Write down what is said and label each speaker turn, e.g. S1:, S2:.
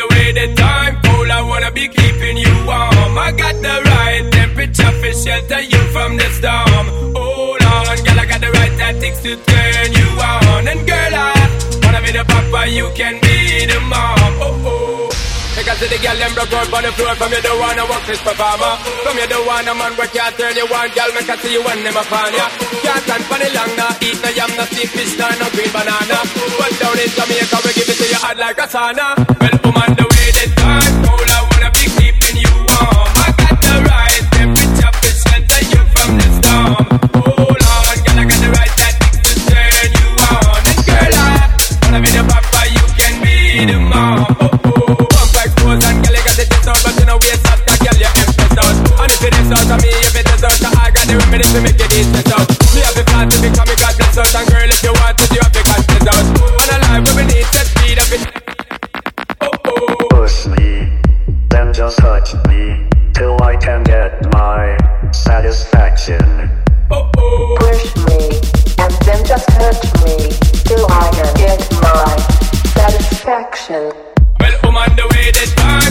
S1: way the time cold, I wanna be keeping you warm. I got the right temperature for shelter you from the storm. Hold on, girl, I got the right tactics to turn you on. And girl, I wanna be the papa, you can be the mom. Oh, oh. Because the girl them broke out on the floor. From you don't wanna work this performer. From you don't wanna man work can't turn you on. Girl, make I see you when them upon ya. Can't stand for the long, nah. Eat no yam, no steamed fish, nah, no green banana. But down in Jamaica, we give it to you hot like a sauna. Well, woman, the way the time cold, I wanna be keeping you warm. I got the right temperature for shelter you from the storm. Hold on, girl, I got the right tactics to turn you on. And girl, I wanna be the papa, you can be the mom. Oh, oh. And girl, you got the test out, but you know waste out. Girl, you empress out. And if it is out of me, if it is out, I got the remedy to make it easy out. Me have a plan to become a God bless out. And girl, if you want to, you have to cut this out. And a life where we need to speed up it. Oh, oh.
S2: Push me, then just touch me, till I can get my satisfaction.
S1: Oh, oh.
S3: Push me, and then just touch me, till I can get my satisfaction.
S1: Well, the way the time